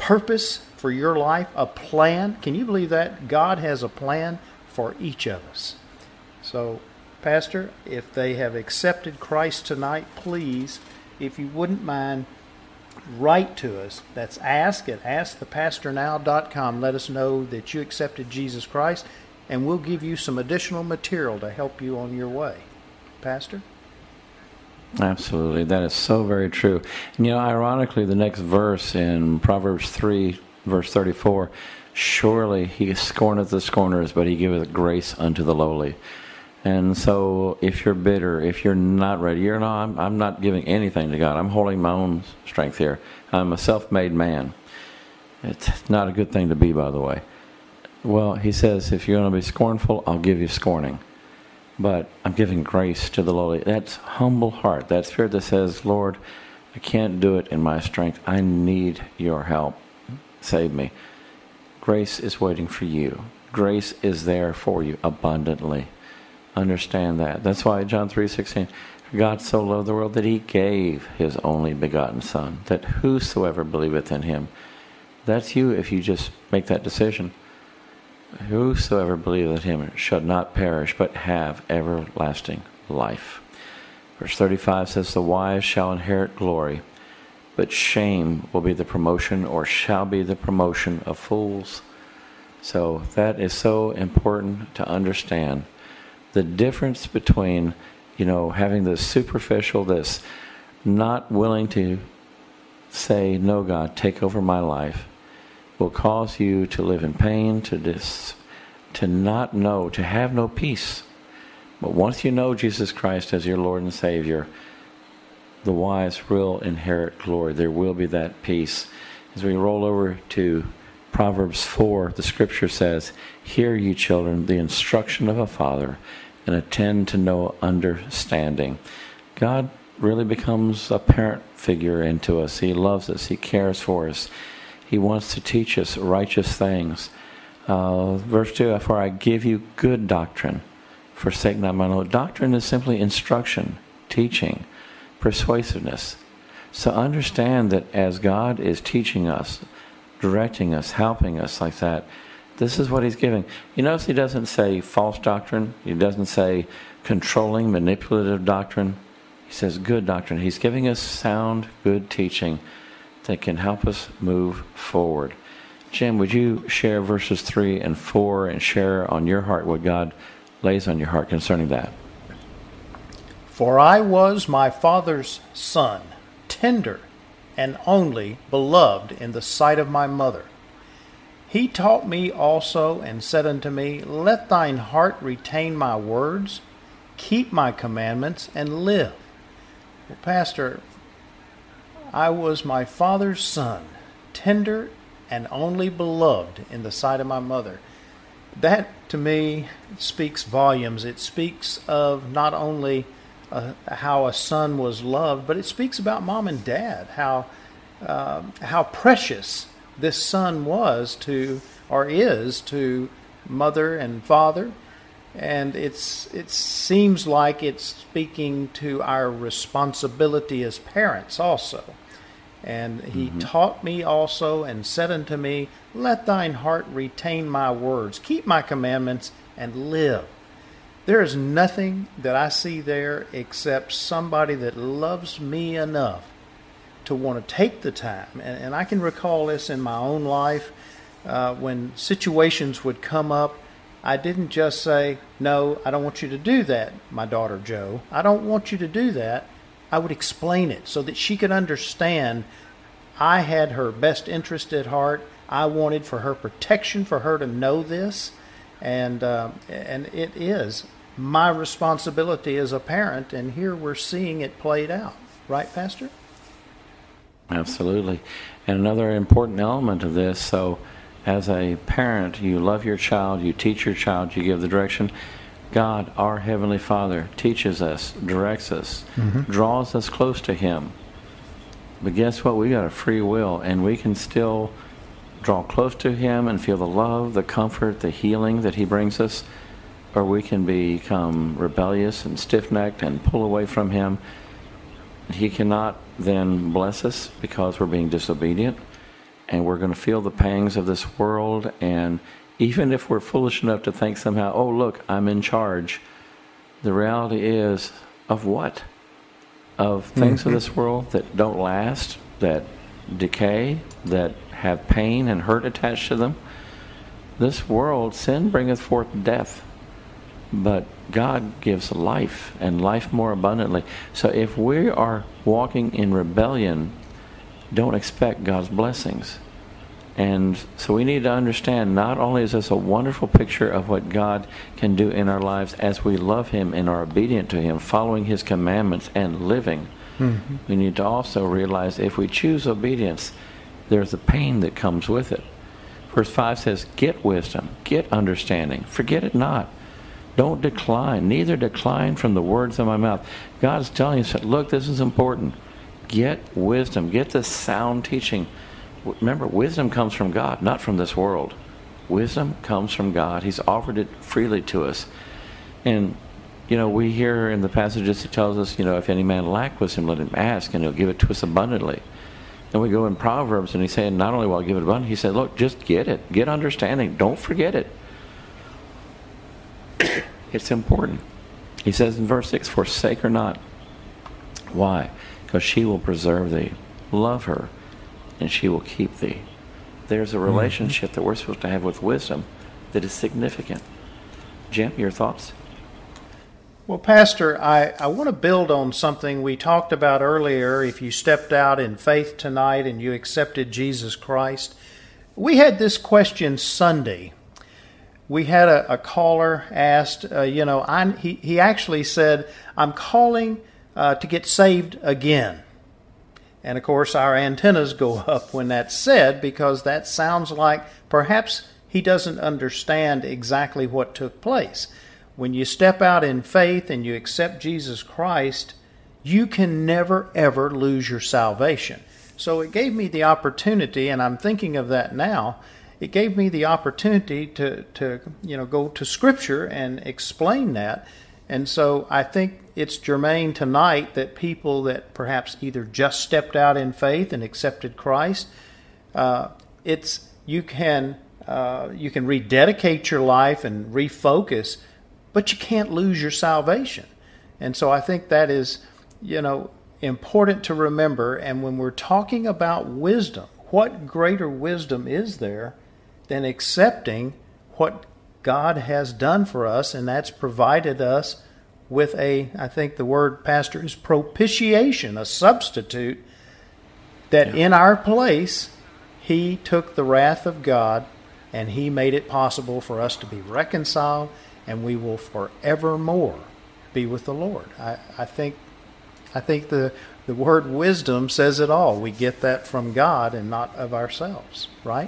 purpose for your life, a plan. Can you believe that? God has a plan for each of us. So, Pastor, if they have accepted Christ tonight, please, if you wouldn't mind, write to us. That's ask@askthepastornow.com. Let us know that you accepted Jesus Christ, and we'll give you some additional material to help you on your way. Pastor? Absolutely. That is so very true. And ironically, the next verse in Proverbs 3, verse 34, surely he scorneth the scorners, but he giveth grace unto the lowly. And so if you're bitter, if you're not ready, I'm not giving anything to God. I'm holding my own strength here. I'm a self-made man. It's not a good thing to be, by the way. Well, he says, if you're going to be scornful, I'll give you scorning. But I'm giving grace to the lowly. That's humble heart. That spirit that says, Lord, I can't do it in my strength. I need your help. Save me. Grace is waiting for you. Grace is there for you abundantly. Understand that. That's why John 3:16, God so loved the world that he gave his only begotten Son, that whosoever believeth in him, that's you if you just make that decision. Whosoever believeth in him shall not perish, but have everlasting life. Verse 35 says, the wise shall inherit glory, but shame will be the promotion, or shall be the promotion of fools. So that is so important to understand. The difference between, having this superficial, this not willing to say, no, God, take over my life, will cause you to live in pain, to not know, to have no peace. But once you know Jesus Christ as your Lord and Savior, the wise will inherit glory. There will be that peace. As we roll over to Proverbs 4, the scripture says, hear ye children the instruction of a father, and attend to no understanding. God really becomes a parent figure into us. He loves us. He cares for us. He wants to teach us righteous things. Verse 2, for I give you good doctrine, forsake not my law. Doctrine is simply instruction, teaching, persuasiveness. So understand that as God is teaching us, directing us, helping us like that, this is what he's giving. You notice he doesn't say false doctrine. He doesn't say controlling, manipulative doctrine. He says good doctrine. He's giving us sound, good teaching that can help us move forward. Jim, would you share verses 3 and 4 and share on your heart what God lays on your heart concerning that? For I was my father's son, tender and only, beloved in the sight of my mother. He taught me also and said unto me, let thine heart retain my words, keep my commandments, and live. Well, Pastor, I was my father's son, tender and only beloved in the sight of my mother. That, to me, speaks volumes. It speaks of not only how a son was loved, but it speaks about mom and dad, how precious this son was to, or is to, mother and father. And it seems like it's speaking to our responsibility as parents also. And he taught me also and said unto me, let thine heart retain my words, keep my commandments, and live. There is nothing that I see there except somebody that loves me enough to want to take the time. And I can recall this in my own life when situations would come up. I didn't just say, no, I don't want you to do that, my daughter Jo. I don't want you to do that. I would explain it so that she could understand I had her best interest at heart. I wanted for her protection, for her to know this. And it is my responsibility as a parent, and here we're seeing it played out. Right, Pastor? Absolutely. And another important element of this, so as a parent, you love your child, you teach your child, you give the direction. God, our Heavenly Father, teaches us, directs us, draws us close to Him. But guess what? We got a free will, and we can still draw close to Him and feel the love, the comfort, the healing that He brings us, or we can become rebellious and stiff-necked and pull away from Him. He cannot then bless us because we're being disobedient. and we're going to feel the pangs of this world. And even if we're foolish enough to think somehow, oh, look, I'm in charge, the reality is of what? Of things of this world that don't last, that decay, that have pain and hurt attached to them. This world, sin bringeth forth death, but God gives life, and life more abundantly. So if we are walking in rebellion, don't expect God's blessings. And so we need to understand, not only is this a wonderful picture of what God can do in our lives as we love Him and are obedient to Him, following His commandments and living, we need to also realize if we choose obedience, there's a pain that comes with it. Verse 5 says, get wisdom, get understanding, forget it not. Don't decline, neither decline from the words of my mouth. God is telling you, look, this is important. Get wisdom, get the sound teaching. Remember, wisdom comes from God, not from this world. Wisdom comes from God. He's offered it freely to us. And, we hear in the passages, He tells us, if any man lack wisdom, let him ask, and He'll give it to us abundantly. And we go in Proverbs, and He's saying, not only will I give it abundantly, He said, look, just get it. Get understanding. Don't forget it. It's important. He says in verse 6, forsake her not. Why? Because she will preserve thee. Love her, and she will keep thee. There's a relationship that we're supposed to have with wisdom that is significant. Jim, your thoughts? Well, Pastor, I want to build on something we talked about earlier. If you stepped out in faith tonight and you accepted Jesus Christ, we had this question Sunday. We had a caller asked, he actually said, I'm calling to get saved again. And of course, our antennas go up when that's said, because that sounds like perhaps he doesn't understand exactly what took place. When you step out in faith and you accept Jesus Christ, you can never, ever lose your salvation. So it gave me the opportunity, and I'm thinking of that now, it gave me the opportunity to go to Scripture and explain that. And so I think it's germane tonight that people that perhaps either just stepped out in faith and accepted Christ, you can rededicate your life and refocus, but you can't lose your salvation. And so I think that is, important to remember. And when we're talking about wisdom, what greater wisdom is there than accepting what God has done for us, and that's provided us with I think the word, Pastor, is propitiation, a substitute that in our place, He took the wrath of God and He made it possible for us to be reconciled, and we will forevermore be with the Lord. I think the word wisdom says it all. We get that from God and not of ourselves, right?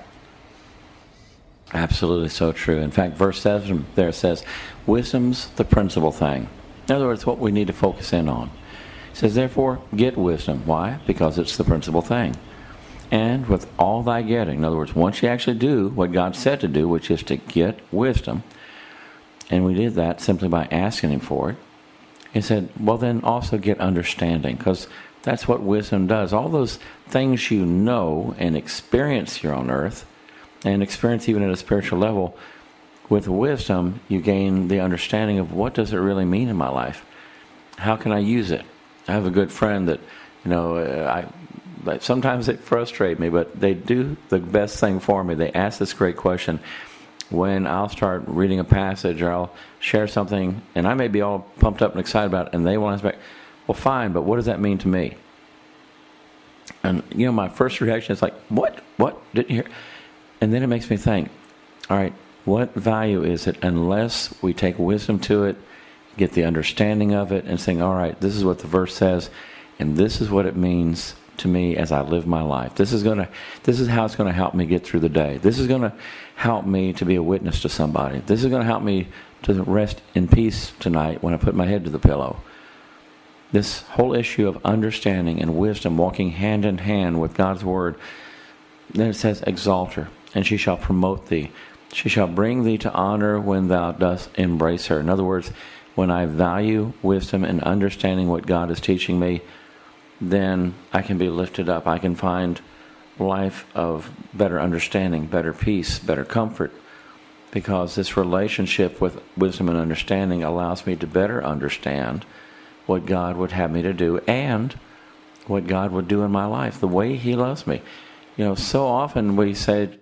Absolutely so true. In fact, verse 7 there says, wisdom's the principal thing. In other words, what we need to focus in on. It says, therefore, get wisdom. Why? Because it's the principal thing. And with all thy getting, in other words, once you actually do what God said to do, which is to get wisdom, and we did that simply by asking Him for it, He said, well, then also get understanding, because that's what wisdom does. All those things you know and experience here on earth, and experience even at a spiritual level, with wisdom, you gain the understanding of what does it really mean in my life? How can I use it? I have a good friend that, sometimes they frustrate me, but they do the best thing for me. They ask this great question. When I'll start reading a passage or I'll share something, and I may be all pumped up and excited about it, and they will ask back, well, fine, but what does that mean to me? And, my first reaction is like, what? What? Didn't you hear? And then it makes me think, all right, what value is it unless we take wisdom to it, get the understanding of it, and saying, all right, this is what the verse says, and this is what it means to me as I live my life. This is how it's going to help me get through the day. This is going to help me to be a witness to somebody. This is going to help me to rest in peace tonight when I put my head to the pillow. This whole issue of understanding and wisdom walking hand in hand with God's Word. Then it says, exalt her, and she shall promote thee. She shall bring thee to honor when thou dost embrace her. In other words, when I value wisdom and understanding what God is teaching me, then I can be lifted up. I can find life of better understanding, better peace, better comfort, because this relationship with wisdom and understanding allows me to better understand what God would have me to do and what God would do in my life, the way He loves me. So often we say,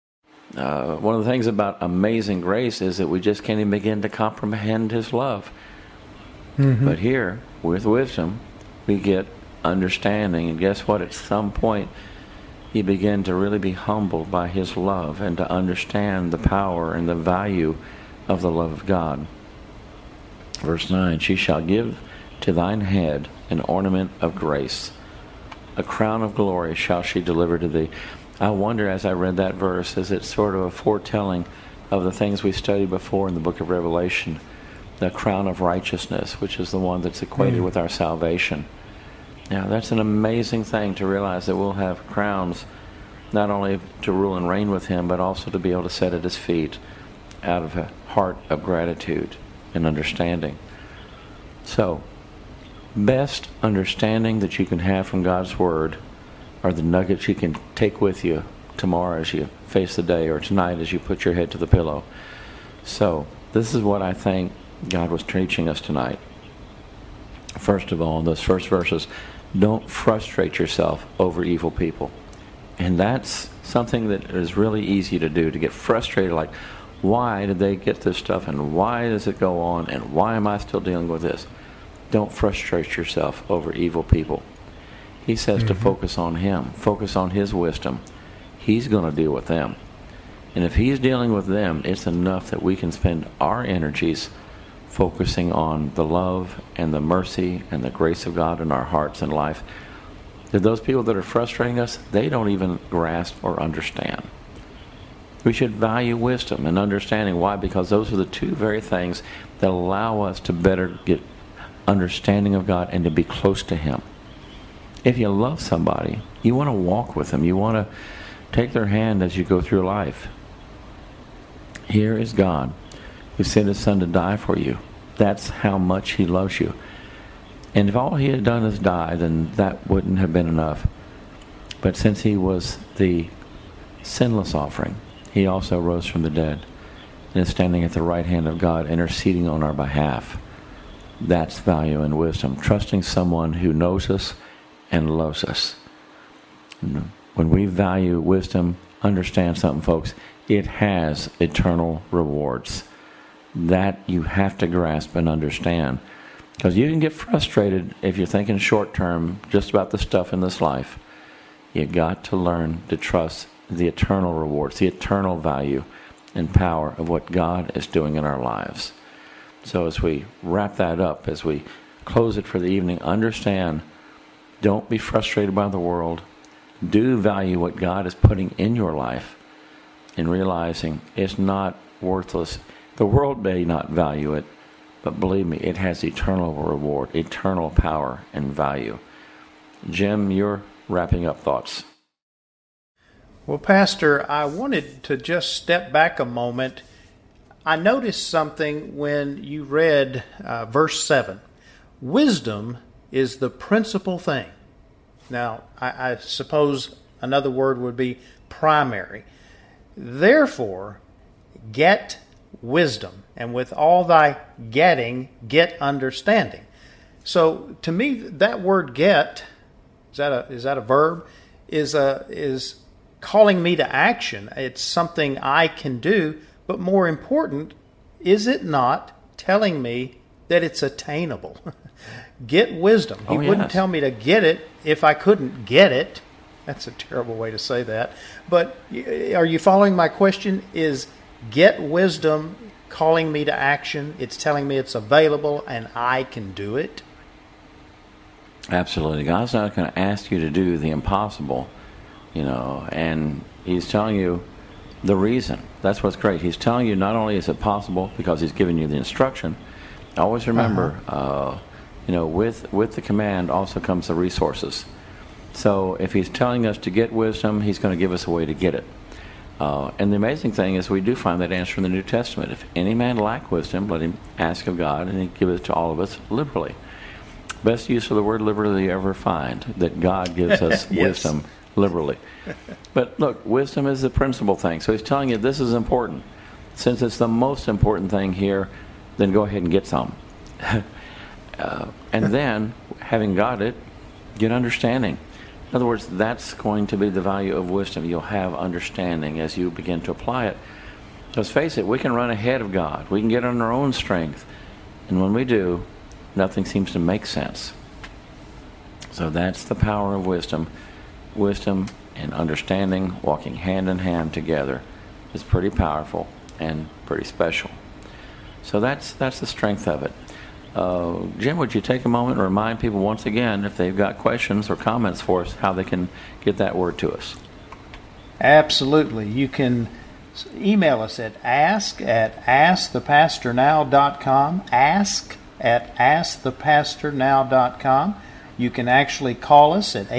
one of the things about Amazing Grace is that we just can't even begin to comprehend His love. Mm-hmm. But here, with wisdom, we get understanding, and guess what? At some point, you begin to really be humbled by His love and to understand the power and the value of the love of God. Verse 9, she shall give to thine head an ornament of grace. A crown of glory shall she deliver to thee. I wonder, as I read that verse, is it sort of a foretelling of the things we studied before in the book of Revelation, the crown of righteousness, which is the one that's equated with our salvation. Now, that's an amazing thing to realize that we'll have crowns not only to rule and reign with Him, but also to be able to sit at His feet out of a heart of gratitude and understanding. So, best understanding that you can have from God's Word are the nuggets you can take with you tomorrow as you face the day, or tonight as you put your head to the pillow. So, this is what I think God was teaching us tonight. First of all, in those first verses, don't frustrate yourself over evil people. And that's something that is really easy to do, to get frustrated, like, why did they get this stuff, and why does it go on, and why am I still dealing with this? Don't frustrate yourself over evil people. He says to focus on Him, focus on His wisdom. He's going to deal with them. And if He's dealing with them, it's enough that we can spend our energies focusing on the love and the mercy and the grace of God in our hearts and life. That those people that are frustrating us, they don't even grasp or understand. We should value wisdom and understanding. Why? Because those are the two very things that allow us to better get understanding of God and to be close to Him. If you love somebody, you want to walk with them. You want to take their hand as you go through life. Here is God, who sent His Son to die for you. That's how much He loves you. And if all He had done is die, then that wouldn't have been enough. But since He was the sinless offering, He also rose from the dead and is standing at the right hand of God, interceding on our behalf. That's value and wisdom. Trusting someone who knows us and loves us. When we value wisdom, understand something, folks, it has eternal rewards. That you have to grasp and understand. Because you can get frustrated if you're thinking short term just about the stuff in this life. You got to learn to trust the eternal rewards, the eternal value and power of what God is doing in our lives. So as we wrap that up, as we close it for the evening, understand, don't be frustrated by the world. Do value what God is putting in your life and realizing it's not worthless. The world may not value it, but believe me, it has eternal reward, eternal power and value. Jim, your wrapping up thoughts. Well, Pastor, I wanted to just step back a moment. I noticed something when you read verse 7. Wisdom is the principal thing. Now, I suppose another word would be primary. Therefore, get wisdom, and with all thy getting, get understanding. So, to me, that word "get" is that a verb? Is calling me to action. It's something I can do, but more important, is it not telling me that it's attainable? Get wisdom. He wouldn't tell me to get it if I couldn't get it. That's a terrible way to say that. But are you following my question? Is get wisdom calling me to action? It's telling me it's available and I can do it? Absolutely. God's not going to ask you to do the impossible, and He's telling you the reason. That's what's great. He's telling you not only is it possible because He's giving you the instruction. Always remember, with the command also comes the resources. So if He's telling us to get wisdom, He's going to give us a way to get it. And the amazing thing is we do find that answer in the New Testament. If any man lack wisdom, let him ask of God, and He give it to all of us liberally. Best use of the word liberally you ever find, that God gives us Yes. wisdom liberally. But look, wisdom is the principal thing. So he's telling you this is important. Since it's the most important thing here, then go ahead and get some. And then, having got it, get understanding. In other words, that's going to be the value of wisdom. You'll have understanding as you begin to apply it. Let's face it, we can run ahead of God. We can get on our own strength. And when we do, nothing seems to make sense. So that's the power of wisdom. Wisdom and understanding, walking hand in hand together, is pretty powerful and pretty special. So that's the strength of it. Jim, would you take a moment and remind people once again, if they've got questions or comments for us, how they can get that word to us? Absolutely. You can email us at ask@askthepastornow.com, ask@askthepastornow.com. You can actually call us at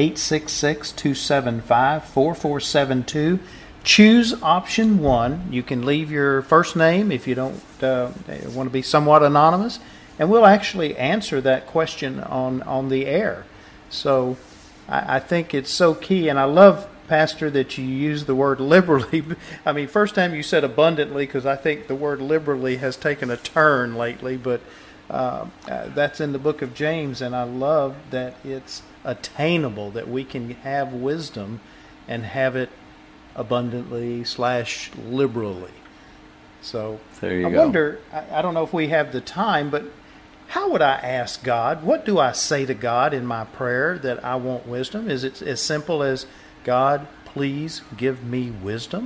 866-275-4472. Choose option 1. You can leave your first name if you don't want to be somewhat anonymous, and we'll actually answer that question on the air. So I think it's so key, and I love, Pastor, that you use the word liberally. I mean, first time you said abundantly, because I think the word liberally has taken a turn lately, but that's in the book of James, and I love that it's attainable, that we can have wisdom and have it abundantly / liberally. So there you go. I wonder, I don't know if we have the time, but how would I ask God? What do I say to God in my prayer that I want wisdom? Is it as simple as, God, please give me wisdom?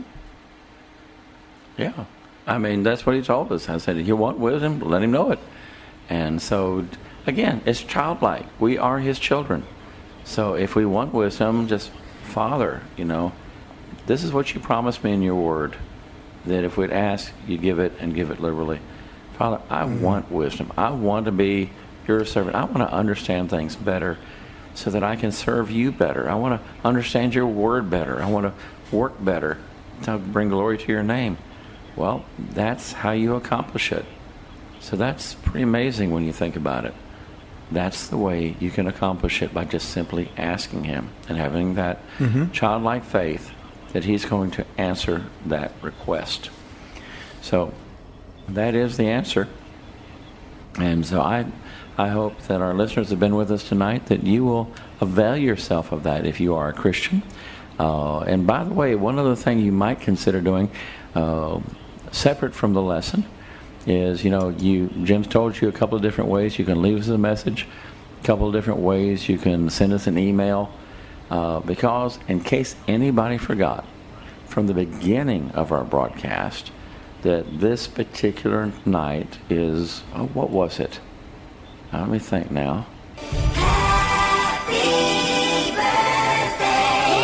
Yeah. I mean, that's what he told us. I said, if you want wisdom, let him know it. And so, again, it's childlike. We are his children. So if we want wisdom, just, Father, this is what you promised me in your word, that if we'd ask, you'd give it and give it liberally. Father, I want wisdom. I want to be your servant. I want to understand things better so that I can serve you better. I want to understand your word better. I want to work better to bring glory to your name. Well, that's how you accomplish it. So that's pretty amazing when you think about it. That's the way you can accomplish it, by just simply asking him and having that childlike faith that he's going to answer that request. So that is the answer. And so I hope that our listeners have been with us tonight, that you will avail yourself of that if you are a Christian. And by the way, one other thing you might consider doing, separate from the lesson, is, Jim's told you a couple of different ways you can leave us a message, a couple of different ways you can send us an email, because in case anybody forgot from the beginning of our broadcast that this particular night is, what was it? Let me think now. Happy birthday.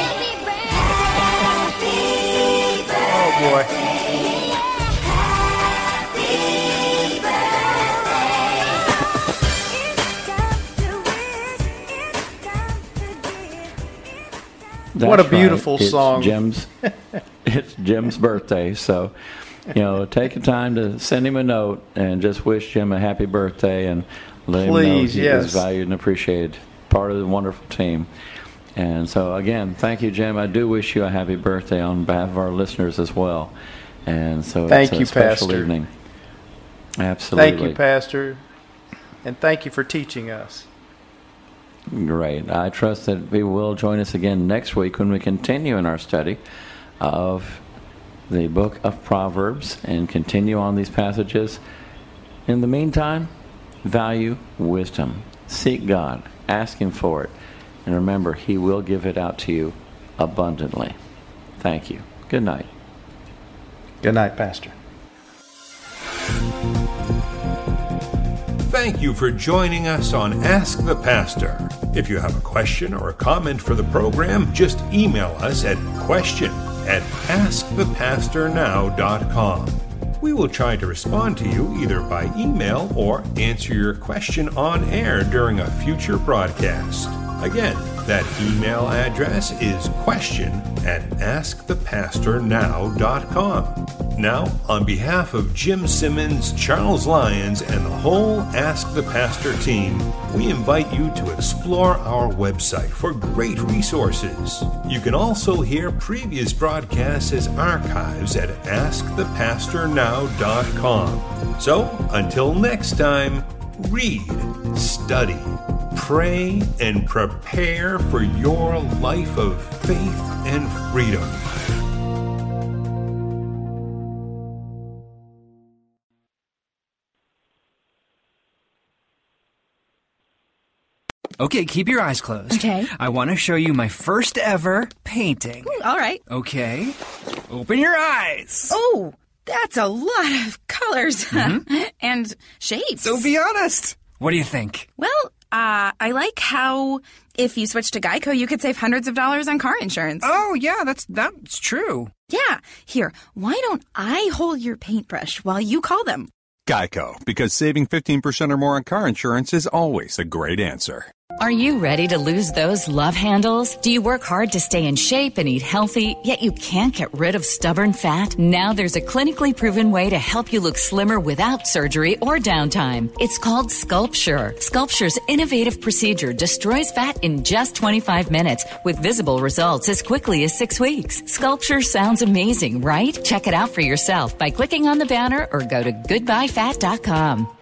Happy birthday. Oh, boy. What a beautiful song. It's Jim's birthday, so take the time to send him a note and just wish Jim a happy birthday and let him know he is valued and appreciated, part of the wonderful team. And so again, thank you, Jim. I do wish you a happy birthday on behalf of our listeners as well. And so thank it's you, a special Pastor. Evening. Absolutely. Thank you, Pastor. And thank you for teaching us. Great. I trust that we will join us again next week when we continue in our study of the book of Proverbs and continue on these passages. In the meantime, value wisdom. Seek God. Ask him for it. And remember, he will give it out to you abundantly. Thank you. Good night. Good night, Pastor. Thank you for joining us on Ask the Pastor. If you have a question or a comment for the program, just email us at question@askthepastornow.com. We will try to respond to you either by email or answer your question on air during a future broadcast. Again, that email address is question@ at AskThePastorNow.com. Now, on behalf of Jim Simmons, Charles Lyons, and the whole Ask the Pastor team, we invite you to explore our website for great resources. You can also hear previous broadcasts as archives at AskThePastorNow.com. So, until next time, read, study, pray, and prepare for your life of faith and freedom. Okay, keep your eyes closed. Okay. I want to show you my first ever painting. All right. Okay. Open your eyes. Oh, that's a lot of colors and shapes. So be honest. What do you think? Well, I like how if you switch to Geico, you could save hundreds of dollars on car insurance. Oh, yeah, that's true. Yeah. Here, why don't I hold your paintbrush while you call them? Geico, because saving 15% or more on car insurance is always a great answer. Are you ready to lose those love handles? Do you work hard to stay in shape and eat healthy, yet you can't get rid of stubborn fat? Now there's a clinically proven way to help you look slimmer without surgery or downtime. It's called Sculpture. Sculpture's innovative procedure destroys fat in just 25 minutes with visible results as quickly as 6 weeks. Sculpture sounds amazing, right? Check it out for yourself by clicking on the banner or go to goodbyefat.com.